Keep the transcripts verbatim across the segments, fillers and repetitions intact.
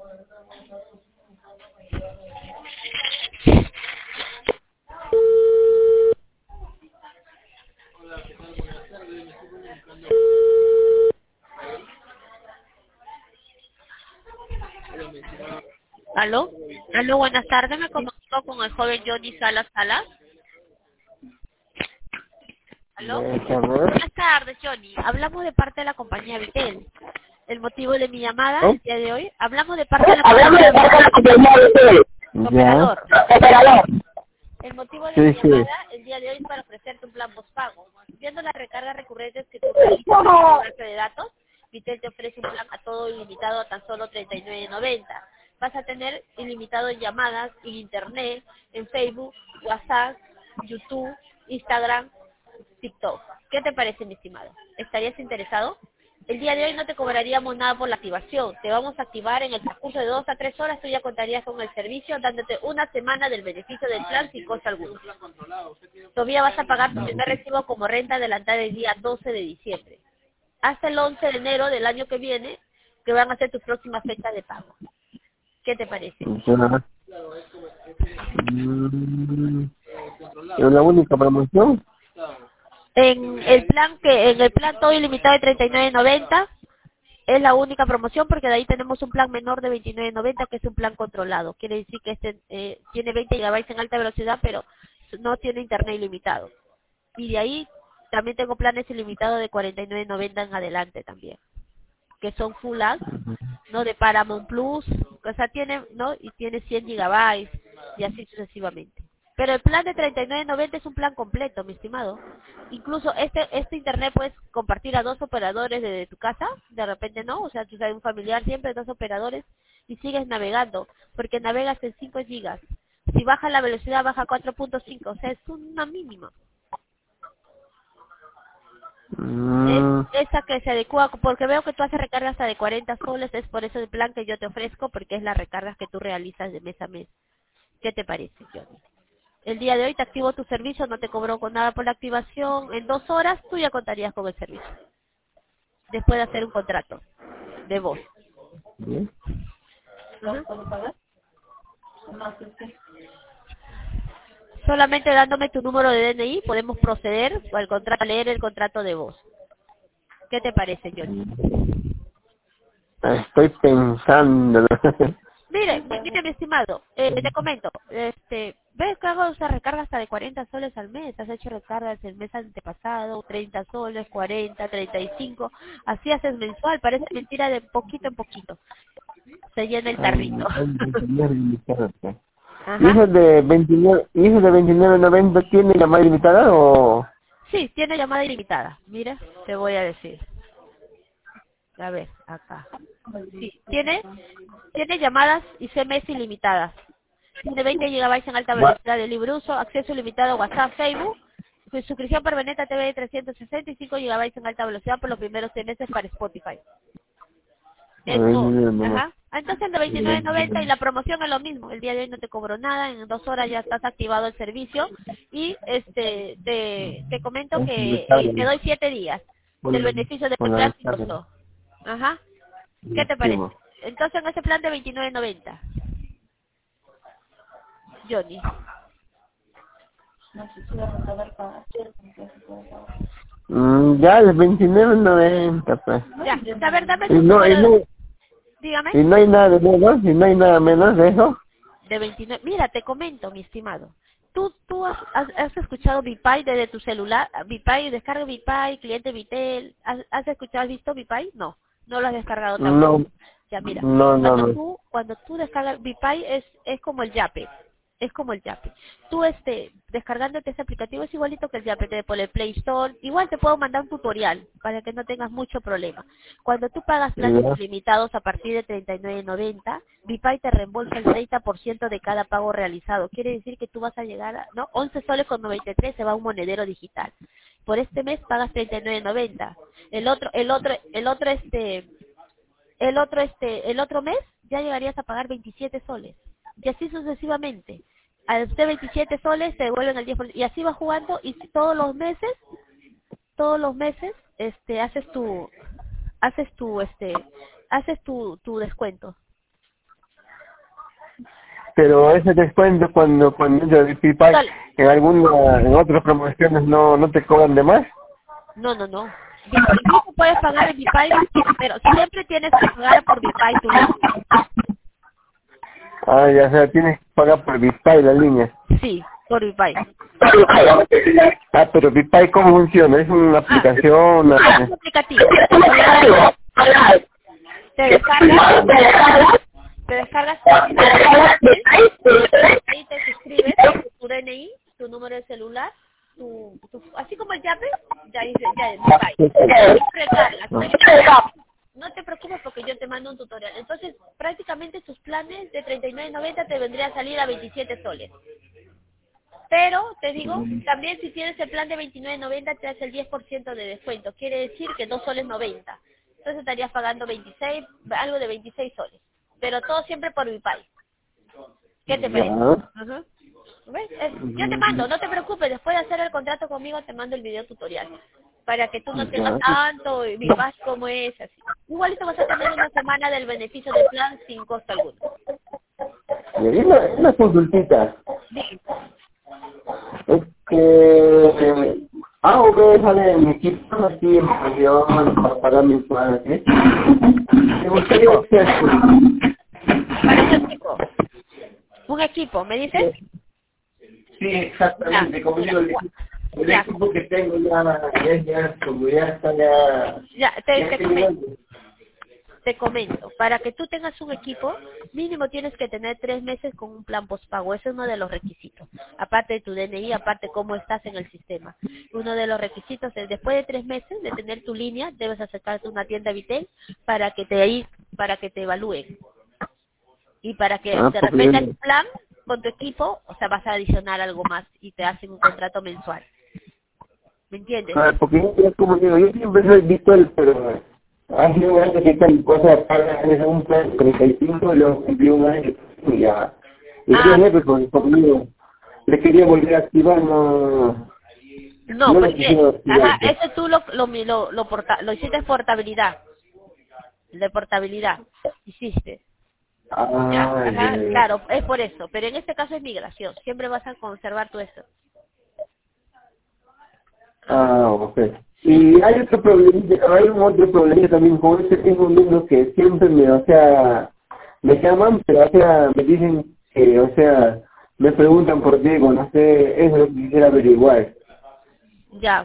Aló, aló, buenas tardes, me comunico con el joven Johnny Salas Salas. Aló, Buenas tardes. buenas tardes, Johnny. Hablamos de parte de la compañía Vitel. El motivo de mi llamada ¿Oh? el día de hoy, hablamos de parte de la Hablamos de compañía parte de la compañía de Vitel, Ya. operador. Operador. El motivo de mi Sí, sí. llamada el día de hoy es para ofrecerte un plan postpago. Viendo las recargas recurrentes que tú realizas en el base de datos, Vitel te ofrece un plan a todo ilimitado a tan solo treinta y nueve noventa. Vas a tener ilimitado en llamadas, en internet, en Facebook, WhatsApp, YouTube, Instagram, TikTok. ¿Qué te parece, mi estimado? ¿Estarías interesado? El día de hoy no te cobraríamos nada por la activación. Te vamos a activar en el transcurso de dos a tres horas. Tú ya contarías con el servicio, dándote una semana del beneficio del plan sin costo alguno. Todavía vas a pagar tu primer recibo como renta adelantada el día doce de diciembre. Hasta el once de enero del año que viene, que van a ser tus próximas fechas de pago. ¿Qué te parece? Ya. Mm, ¿Es la única promoción? En el plan que en el plan todo ilimitado de treinta y nueve noventa es la única promoción, porque de ahí tenemos un plan menor de veintinueve noventa que es un plan controlado. Quiere decir que este eh, tiene veinte gigabytes en alta velocidad, pero no tiene internet ilimitado. Y de ahí también tengo planes ilimitados de cuarenta y nueve noventa en adelante también, que son full ads, ¿no? De Paramount Plus, o sea, tiene, ¿no? Y tiene cien gigabytes y así sucesivamente. Pero el plan de treinta y nueve noventa es un plan completo, mi estimado. Incluso este este internet puedes compartir a dos operadores desde tu casa, de repente no, o sea, tú sabes, un familiar siempre, dos operadores, y sigues navegando, porque navegas en cinco gigas. Si baja la velocidad, baja a cuatro punto cinco, o sea, es una mínima. Es Mm, esa que se adecua, porque veo que tú haces recargas hasta de cuarenta soles, es por eso el plan que yo te ofrezco, porque es las recargas que tú realizas de mes a mes. ¿Qué te parece, Johnny? El día de hoy te activo tu servicio, no te cobro con nada por la activación. En dos horas tú ya contarías con el servicio, después de hacer un contrato de voz. bien. Ajá. Solamente dándome tu número de D N I podemos proceder al contrato, a leer el contrato de voz. ¿Qué te parece, Johnny? Estoy pensando. Mire, mire, mi estimado, eh, te comento, este, ves que hago esa recarga hasta de cuarenta soles al mes, has hecho recargas el mes antepasado, treinta soles, cuarenta, treinta y cinco, así haces mensual, parece mentira, de poquito en poquito, se llena el Ay, tarrito. ay, veintinueve limitadas, ¿qué? ¿Y Ajá, ese de veintinueve, y ese de veintinueve noventa tiene llamada ilimitada o...? sí, tiene llamada ilimitada, mira, te voy a decir, a ver, acá, sí, tiene, tiene llamadas y C M S ilimitadas. Tiene veinte gigabytes en alta Va- velocidad de libre uso, acceso ilimitado a WhatsApp, Facebook, su- suscripción permanente a T V de trescientos sesenta y cinco gigabytes en alta velocidad por los primeros seis meses para Spotify. A ver, Eso, mira nomás. ajá. Entonces el de veintinueve noventa y la promoción es lo mismo. El día de hoy no te cobro nada, en dos horas ya estás activado el servicio y este te, te comento Es que eh, te ilimitada, doy siete días del con, beneficio del con la plan sin descarga. costo. Ajá. ¿Qué te parece? Buenísimo. Entonces en ese plan de veintinueve noventa, Johnny. Mm, ya, el veintinueve noventa, pues. Ya, a ver, dame Y tu no, y número, no, dígame. y no hay nada de menos, y no hay nada menos de eso. De veintinueve. Mira, te comento, mi estimado. Tú, tú has, has, has escuchado Vipay desde tu celular, Vipay, descarga Vipay, cliente Vitel. ¿Has, has escuchado, has visto Vipay? No, no lo has descargado No, tampoco. Ya, mira, no, no, cuando no. tú, cuando tú descargas Vipay es, es como el Yape. Es como el Yape. Tú, este, descargándote ese aplicativo es igualito que el Yape, te por el Play Store. Igual te puedo mandar un tutorial para que no tengas mucho problema. Cuando tú pagas planes Ya. ilimitados a partir de treinta y nueve noventa, Vipay te reembolsa el treinta por ciento de cada pago realizado. Quiere decir que tú vas a llegar a, ¿no? once soles con noventa y tres se va a un monedero digital. Por este mes pagas treinta y nueve noventa. El otro, el otro, el otro, este, el otro este el otro mes ya llegarías a pagar veintisiete soles y así sucesivamente. Al ser veintisiete soles te devuelven el diez por ciento y así vas jugando y si todos los meses todos los meses este haces tu haces tu este haces tu tu descuento. pero ese descuento cuando cuando entras el Pipay, Dale. en alguna, en otras promociones no no te cobran de más. No, no, no. Incluso puedes pagar el Bipay, pero siempre tienes que pagar por Bipay tu línea. Ah, ya, o sea, tienes que pagar por Pipay la línea. Sí, por Bipay. Ah, pero Pipay, ¿cómo funciona? ¿Es una Ah, aplicación? es Una... un aplicativo. Te descargas, te descargas ahí te suscribes, tu D N I, tu número de celular, tu, tu así como el llave, ya dice, ya es Bipay. Recargas. No te preocupes porque yo te mando un tutorial. Entonces, prácticamente tus planes de treinta y nueve noventa te vendría a salir a veintisiete soles. Pero, te digo, también si tienes el plan de veintinueve noventa te hace el diez por ciento de descuento. Quiere decir que dos soles noventa. Entonces estarías pagando veintiséis, algo de veintiséis soles. Pero todo siempre por Bipay. ¿Qué te parece? Ajá. ¿Ves? Es- yo te mando, no te preocupes. Después de hacer el contrato conmigo te mando el video tutorial. Para que tú no tengas tanto y vivas como es, así. Igualito vas a tener una semana del beneficio del plan sin costo alguno. Y una, una consultita. Es que A o B sale en mi equipo así en avión para pagar mis planes, ¿eh? Me gustaría que sea Para un equipo. Un equipo, ¿me dices? sí, exactamente, como digo, el, el Ya. equipo que tengo ya, ya, ya, como ya está ya... Ya, te, ya te tengo- comento. Te comento, para que tú tengas un equipo, mínimo tienes que tener tres meses con un plan postpago. Ese es uno de los requisitos. Aparte de tu D N I, aparte cómo estás en el sistema. Uno de los requisitos es, después de tres meses de tener tu línea, debes acercarte a una tienda Vitel para que te ahí, para que te evalúen. Y para que Ah, de porque repente yo- tu plan con tu equipo, o sea, vas a adicionar algo más y te hacen un contrato mensual. ¿Me entiendes? ah, porque yo, yo como digo, yo siempre soy virtual, pero hace un año que tal cosa para en un plan treinta y cinco, luego cumplí un año y ya. Y Ah, yo pues con- conmigo le quería volver a activar, no, no, no lo quisiera porque, activar. ajá, eso tú lo, lo, lo, lo, porta, lo hiciste portabilidad, de portabilidad, hiciste. Ya, Ah, ya, ajá, ya. claro, es por eso, pero en este caso es migración, siempre vas a conservar tu eso. Ajá. Ah, ok. Y hay otro problema, hay un otro problema también con este tengo un número que siempre me, o sea, me llaman, pero o sea, me dicen que, o sea, me preguntan por ti, no sé, eso es lo que quisiera averiguar. Ya.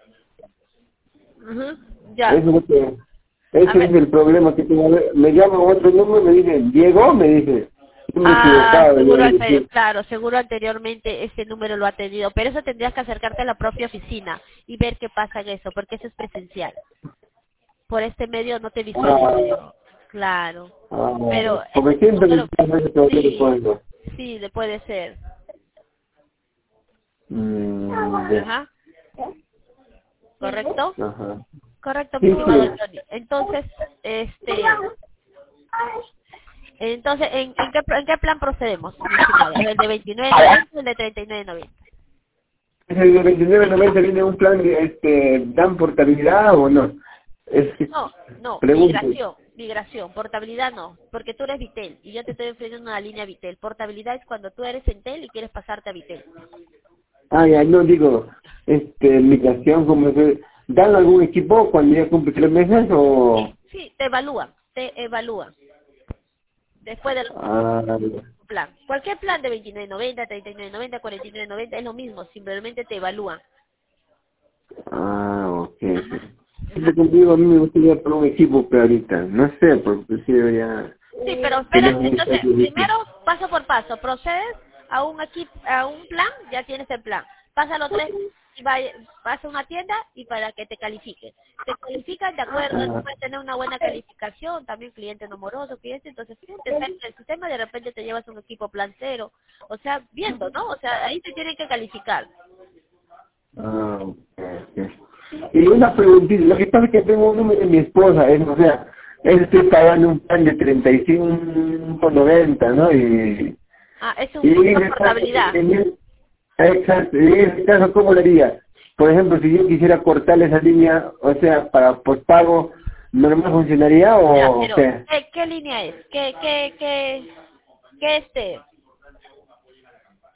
Ujú, Eso ya. es lo que, A ese es ver. el problema que tengo. Me llaman otro número, me dicen, Diego, me dice, yo me he Ah, equivocado, yo seguro, le ante- dije, claro, seguro anteriormente ese número lo ha tenido, pero eso tendrías que acercarte a la propia oficina y ver qué pasa en eso, porque eso es presencial. Por este medio no te visualizo. ah, Claro. ah, Pero ese porque es tu siempre me número. pasa ese problema Sí, cuando. sí, le puede ser. Mm, ya. Ajá. ¿Correcto? Ajá. Correcto, mi Sí, estimado sí. Johnny. Entonces, este, entonces, ¿en, en, qué, en qué plan procedemos, mi estimado? ¿El de veintinueve noventa o el de treinta y nueve noventa? ¿Es el de veintinueve noventa viene un plan de, este, dan portabilidad o no? Es que, No, no, pregunto. migración, migración, portabilidad no, porque tú eres Vitel y yo te estoy ofreciendo una línea Vitel. Portabilidad es cuando tú eres Entel y quieres pasarte a Vitel. Ah, ya, no digo, este, migración, como se, ¿dan algún equipo cuando ya cumple tres meses o...? Sí, te evalúan, te evalúan después del Ah, plan. Cualquier plan de veintinueve noventa, treinta y nueve noventa, cuarenta y nueve noventa es lo mismo, simplemente te evalúan. ah, ok. Ajá. Siempre contigo a mí me gustaría por un equipo, pero ahorita, no sé, porque si debería Sí, pero tener espera, un entonces, equipo. primero, paso por paso, procedes a un equipo, a un plan, ya tienes el plan. Pásalo tres y vaya, vas a una tienda y para que te califiquen. Te califican de acuerdo, Ah, puedes tener una buena calificación, también cliente no moroso, cliente, entonces te sale el sistema y de repente te llevas un equipo plan cero. O sea, viendo, ¿no? O sea, ahí te tienen que calificar. ah, ok, ok. Y una preguntita, lo que pasa es que tengo un número de mi esposa, es, o sea, él estoy pagando un plan de treinta y cinco noventa, ¿no? Y, Ah, es y un, en una ese caso, portabilidad. en el- exacto, y en ese caso, ¿cómo lo haría? Por ejemplo, si yo quisiera cortarle esa línea, o sea, para postpago, ¿normal funcionaría Ya, o pero, qué? ¿qué, qué línea es? ¿Qué, qué, qué, qué este?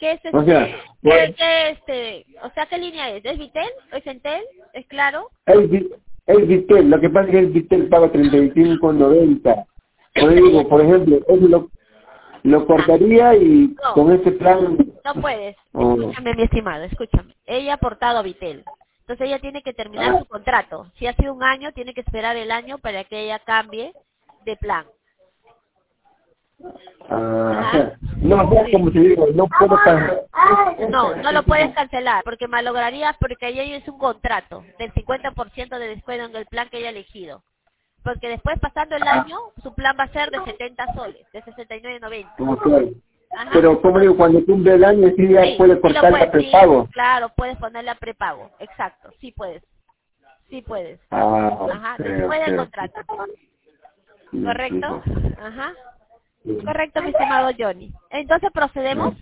¿Qué es O este? sea, ¿Qué, pues, qué este? O sea, ¿qué línea es? ¿Es Vitel? ¿Es Entel? ¿Es Claro? el, Vi- el Vitel, lo que pasa es que el Vitel paga treinta y cinco noventa. Por eso Ya. digo, por ejemplo, eso lo, lo Ah, cortaría y no, con este plan... no puedes. Oh, Escúchame, mi estimado, escúchame. Ella ha aportado a Vitel. Entonces ella tiene que terminar su contrato. Si ha sido un año, tiene que esperar el año para que ella cambie de plan. ah, o Ajá. sea, no, o sea, Sí. como te digo, no puedo pagar. No, no lo puedes cancelar porque malograrías porque ella es un contrato del cincuenta por ciento de descuento en el plan que ella ha elegido. Porque después pasando el año, su plan va a ser de setenta soles, de sesenta y nueve noventa. Ok. Ajá. Pero como digo, cuando cumple el año sí ya Sí, puede sí lo cortar puedes, la sí, prepago. claro, puedes ponerle a prepago, exacto, sí puedes, sí puedes. Ah, Ajá, ok, después del ok, contrato, sí, sí, ¿correcto? sí. Ajá, Sí. correcto, mi estimado Johnny. Entonces procedemos.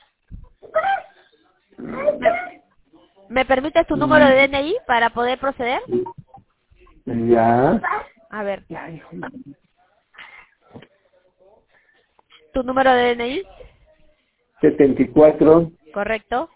¿Me, me permite tu número de D N I para poder proceder? Ya. A ver, tu número de D N I, setenta y cuatro, correcto,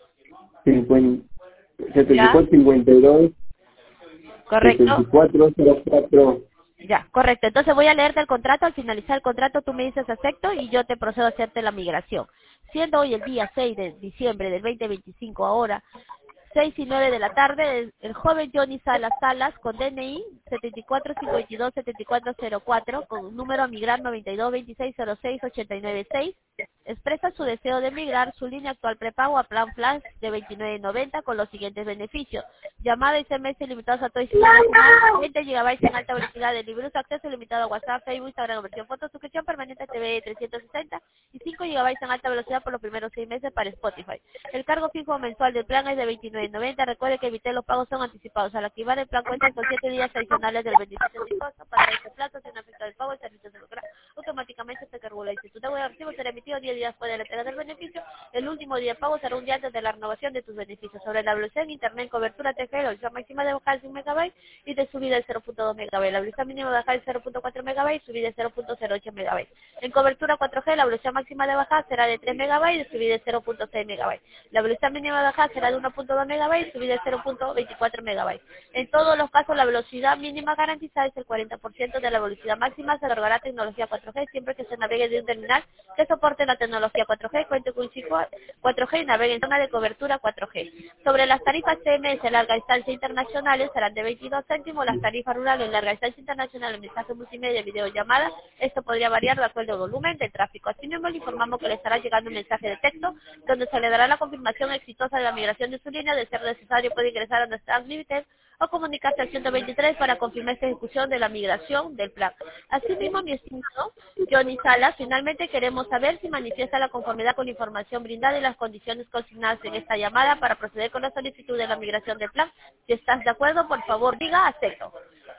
cincuenta, setenta y ya, cuatro, cincuenta y dos, setenta y correcto. cuatro, cero cuatro. Ya, correcto. Entonces voy a leerte el contrato. Al finalizar el contrato tú me dices acepto y yo te procedo a hacerte la migración. Siendo hoy el día seis de diciembre del dos mil veinticinco, ahora seis y nueve de la tarde, el, el joven Johnny Salas Salas con D N I setenta y cuatro cincuenta y dos setenta y cuatro cero cuatro con número a migrar noventa y dos veintiséis cero seis ochenta y nueve seis expresa su deseo de migrar su línea actual prepago a plan Flash de veintinueve noventa con los siguientes beneficios: llamada y S M S limitados a todo el sistema nacional, veinte gigabytes en alta velocidad de libre uso, acceso limitado a WhatsApp, Facebook, Instagram, versión foto, suscripción permanente a T V trescientos sesenta y cinco gigabytes en alta velocidad por los primeros seis meses para Spotify. El cargo fijo mensual del plan es de veintinueve noventa. Recuerde que evite los pagos son anticipados. Al activar el plan cuentan con siete días adicionales del beneficio sin costo. Para este plazo, sin afectar el pago, el servicio se logra automáticamente hasta que regula. Si tu deuda de recibo será emitido diez días después de la entrega del beneficio. El último día de pago será un día antes de la renovación de tus beneficios. Sobre la velocidad en internet, cobertura T G, la velocidad máxima de bajar de un megabyte y de subida de cero punto dos megabytes. La velocidad mínima de bajar de cero punto cuatro megabytes y subida de cero punto cero ocho megabytes. En cobertura cuatro G, la velocidad máxima de bajar será de tres megabytes y de subida de cero punto seis megabytes. La velocidad mínima de bajar será de uno punto dos megabytes y subida de cero punto veinticuatro megabytes. En todos los casos, la velocidad mínima garantizada es el cuarenta por ciento de la velocidad máxima. Se otorgará tecnología cuatro G siempre que se navegue de un terminal que soporte la tecnología cuatro G, cuente con un chip cuatro G y navegue en zona de cobertura cuatro G. Sobre las tarifas C M S larga distancia internacionales serán de veintidós céntimos, las tarifas rurales larga distancia internacional en mensaje multimedia, videollamada, esto podría variar de acuerdo al volumen del tráfico. Asimismo, le informamos que le estará llegando un mensaje de texto donde se le dará la confirmación exitosa de la migración de su línea. De ser necesario, puede ingresar a nuestra Unlimited o comunicarse al ciento veintitrés para confirmar esta ejecución de la migración del plan. Asimismo, mi estimado Johnny Salas, finalmente queremos saber si manifiesta la conformidad con la información brindada y las condiciones consignadas en esta llamada para proceder con la solicitud de la migración del plan. Si estás de acuerdo, por favor, diga acepto.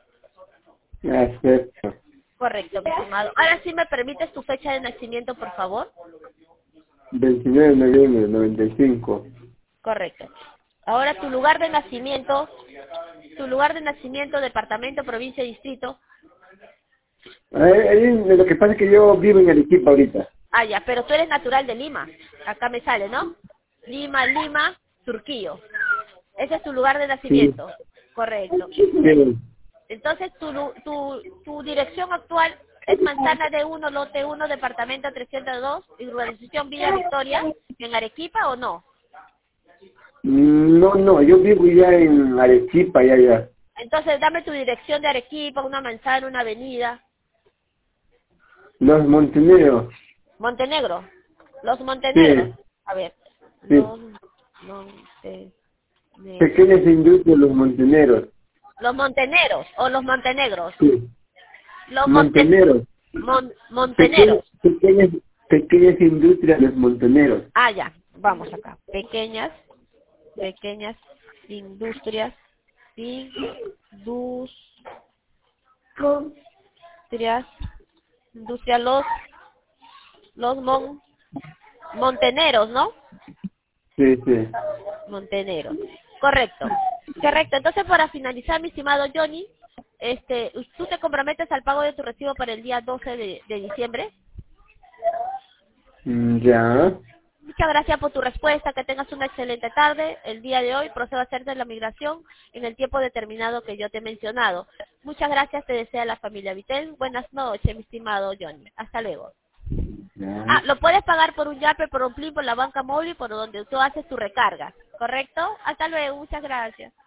Acepto. Correcto, mi estimado. Ahora sí me permites tu fecha de nacimiento, por favor. veintinueve de noviembre del noventa y cinco. Correcto. Ahora tu lugar de nacimiento, tu lugar de nacimiento, departamento, provincia, distrito. Ahí- ahí lo que pasa es que yo vivo en Arequipa ahorita. Ah, ya, pero tú eres natural de Lima. Acá me sale, ¿no? Lima, Lima, Surquillo. Ese es tu lugar de Sí. nacimiento. Correcto. Sí. Entonces, tu, lu- tu, tu dirección actual es Manzana de uno, Lote uno, Departamento trescientos dos, y Urbanización Villa Victoria, en Arequipa, ¿o no? No, no, yo vivo ya en Arequipa, ya, ya. Entonces, dame tu dirección de Arequipa, una manzana, una avenida. Los Monteneros. Montenegro. Los Montenegros. Sí, A ver. sí. Los Montenegros. Pequeñas industrias, los Monteneros. Los Monteneros o los Montenegros. Sí. Los Monten Monteneros. Mon Pequeñas, Monteneros. pequeñas, pequeñas industrias, los Monteneros. Ah, ya. Vamos acá. Pequeñas, pequeñas industrias. Industrias. Industria los los mon Monteneros, ¿no? Sí, sí. Monteneros. Correcto. Correcto. Entonces, para finalizar, mi estimado Johnny, este, ¿tú te comprometes al pago de tu recibo para el día doce de, de diciembre? Mm, ya. Muchas gracias por tu respuesta, que tengas una excelente tarde. El día de hoy procedo a hacerte la migración en el tiempo determinado que yo te he mencionado. Muchas gracias, te desea la familia Vitel. Buenas noches, mi estimado Johnny. Hasta luego. Ah, lo puedes pagar por un Yape, por un Plin, por la banca móvil, por donde tú haces tu recarga, ¿correcto? Hasta luego, muchas gracias.